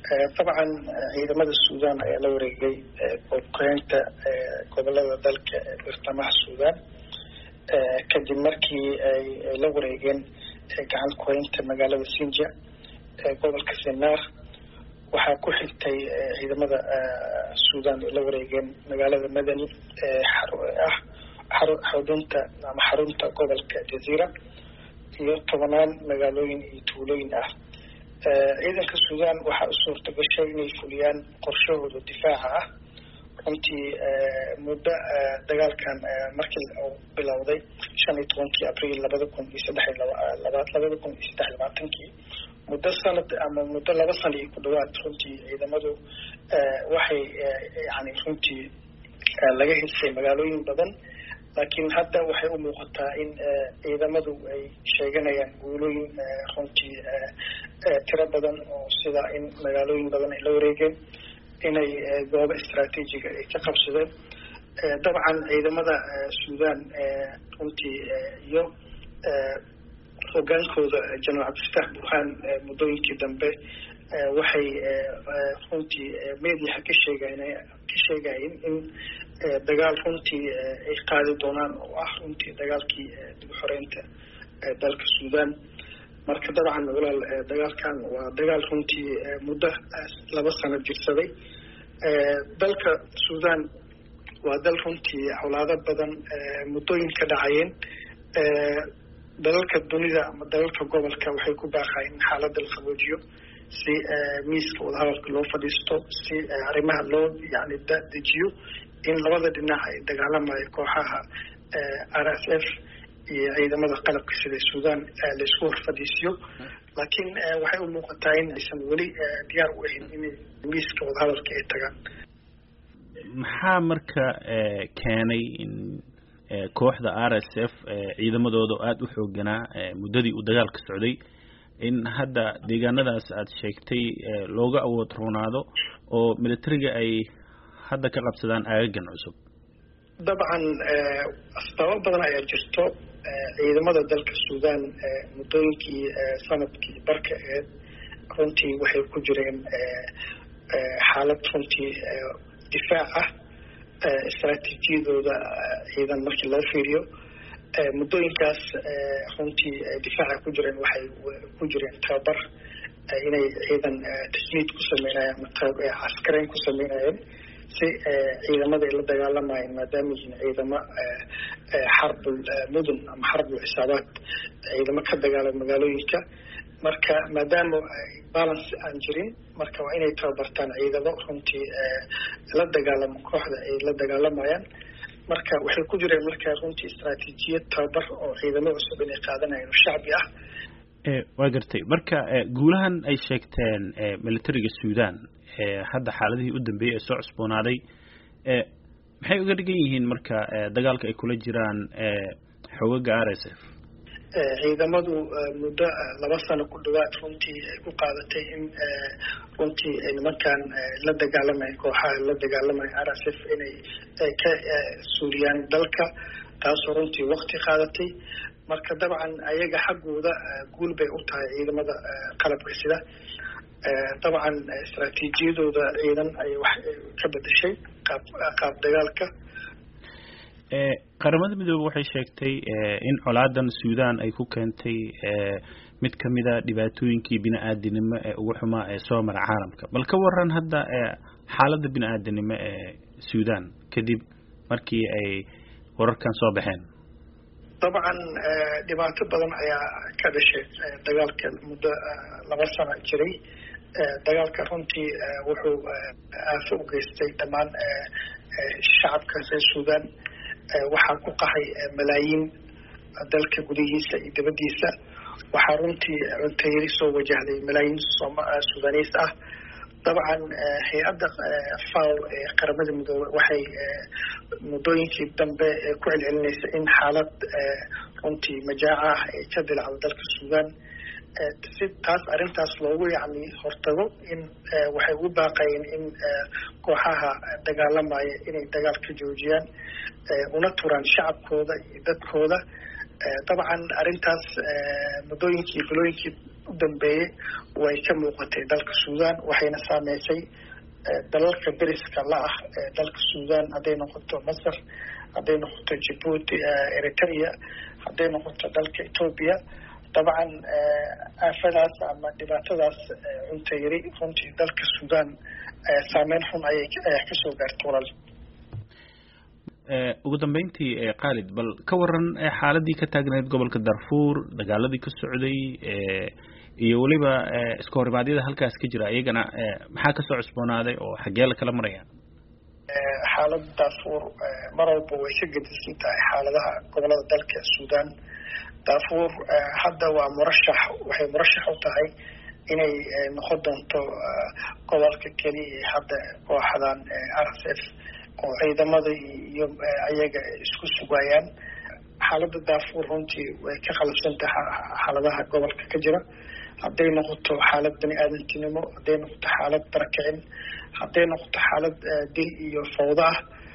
طبعا ciidamada Suudaan ayaa la wareegay qorsheynta gobolada dalka bartamaha Suudaan kadib markii ay la wareegeen gacan ku haynta magaalada Sinja gobolka Sennar waxaa ku xigtay ciidamada Suudaan la wareegeen magaalada Madani xarunta gobolka Jazeera iyo tobanaan magaalooyin iyo tuulooyin ah ciidanka Suudaan waxa u suurta gashay inay fuliyaan qorshahooda difaaca ah runtii muddo dagaalkan markii uu bilowday 15 Abriil 2023 muddo sanad ama muddo 2 sano ku dhawaad runtii ciidamadu waxay runtii laga heshay magaalooyin badan laakiin hadda waxay u muuqataa in ciidamadu ay sheeganayaan guulooyin runtii tiro badan oo sida in magaalooyin badan ay la wareegeen inay goobo istiraatiijiga ay ka qabsadeen dabcan ciidamada Suudaan runtii iyo hogaankooda General Abdulfatah Burhan muddooyinkii dambe waxay runtii meediyaha ka sheegayeen in dagaal runtii ay qaadi doonaan oo ah runtii dagaalkii dib u xoreynta dalka Suudaan marka dabcan walaal dagaalkan waa dagaal runtii muddo 2 sano jirsaday dalka Suudaan waa dal runtii hawlaado badan muddooyin ka dhacayeen dalalka dunida ama dalalka gobolka waxay ku baaqayeen xaaladda la qaboojiyo si miiska wadahadalka loo fadhiisto si arrimaha loo dejiyo in labada dhinac ay dagaalamayaan kooxaha RSF iyo ciidamada qalabka sida Suudaan la isku horfadhiisiyo laakiin waxay u muuqataa in aysan weli diyaar u ahayn in miiska wadahadalka ay tagaan maxaa marka keenay in kooxda RSF ciidamadooda aad u xooganaa muddadii uu dagaalka socday in hadda deegaanadaas aad sheegtay looga awood roonaado oo militariga ay hadda ka qabsadaan aagagan cusub dabcan asbaabo badan ayaa jirto ciidamada dalka Suudaan muddooyinkii sanadkii barka runtii waxay ku jireen xaalad runtii difaac ah istiraatiijiyadooda ciidan markii loo fiiriyo muddooyinkaas runtii difaaca ku jireen waxay ku jireen tababar inay ciidan tajniid ku sameynayaan askarayn ku sameynayeen si ciidamada ay la dagaalamayeen maadaama yihiin ciidamo xarbul mudun ama xarbul xisaabaad ciidamo ka dagaalama magaalooyinka marka maadaama balance aan jirin marka waa inay tababartaan ciidamo runtii la dagaalamo kooxda ay la dagaalamayaan marka waxay ku jireen marka runtii istiraatiijiyad tababar oo ciidamo cusub inay qaadanayaan oo shacbi ah waa gartay marka guulahan ay sheegteen militariga Suudaan hadda xaaladihii u dambeeyay ee soo cusboonaaday maxay uga dhigan yihiin marka dagaalka ay kula jiraan xogaga RSF ciidamadu muddo 2 sano ku dhawaad runtii ay ku qaadatay in runtii nimankan la dagaalamay kooxaha la dagaalamay RSF inay ka suuriyaan dalka taasoo runtii waqti qaadatay marka dabcan ayaga xaggooda guul bay u tahay ciidamada qalabka sida dabcan istiraatiijiyadooda ciidan ay wax ka bedeshay qaab dagaalka qaramada midoobay waxay sheegtay in colaadan Suudaan ay ku keentay mid kamida dhibaatooyinkii bini'aadanimo ee ugu xumaa ee soo maray caalamka bal ka waran hadda xaaladda bini'aadanimo ee Suudaan kadib markii ay wararkan soo baxeen dabcan dhibaato badan ayaa ka dhashay dagaalka muddo 2 sano jiray dagaalka runtii wuxuu aafo u geystay dhammaan shacabka reer Suudaan waxaa ku qaxay malaayiin dalka gudihiisa iyo dibadiisa waxaa runtii cunto yari soo wajahday malaayiin Suudaanis ah dabcan hay'adda FAO qaramada midoobay waxay muddooyinkii dambe ku celcelinaysa in xaalad runtii majaaca ah ay ka dilacdo dalka Suudaan si taas arrintaas loogu hortago in waxay u baaqayeen in kooxaha dagaalamaya inay dagaal ka joojiyaan una turaan shacabkooda iyo dadkooda dabcan arrintaas muddooyinkii dambeeyey way ka muuqatay dalka suudaan waxayna saameysay dalalka deriska la ah dalka suudaan hadday noqoto masar hadday noqoto Djibouti Eritrea hadday noqoto dalka Ethiopia dabcan aafadaas ama dhibaatadaas cunto yari runtii dalka suudaan saameyn xun ayay kasoo gaartay walaal. ugu dambeyntii Khalid bal ka waran xaaladii ka taagneed gobolka Darfur dagaaladii ka socday iyo waliba isku horimaadyada halkaas ka jira iyagana maxaa ka soo cusboonaaday oo xagee la kala maraya xaaladda Darfur mar walba way ka gedisan tahay xaaladaha gobolada dalka Suudaan. Darfur hadda waa waxay murashax u tahay inay noqon doonto gobolka kaliya hadda kooxdan RSF oo ciidamada iyo ayaga isku sugayaan. xaaladda Darfur runtii way ka qalabsan tahay xaaladaha gobolka ka jira hadday noqoto xaalad bani aadantinimo hadday noqoto xaalad barakicin hadday noqoto xaalad dil iyo fawda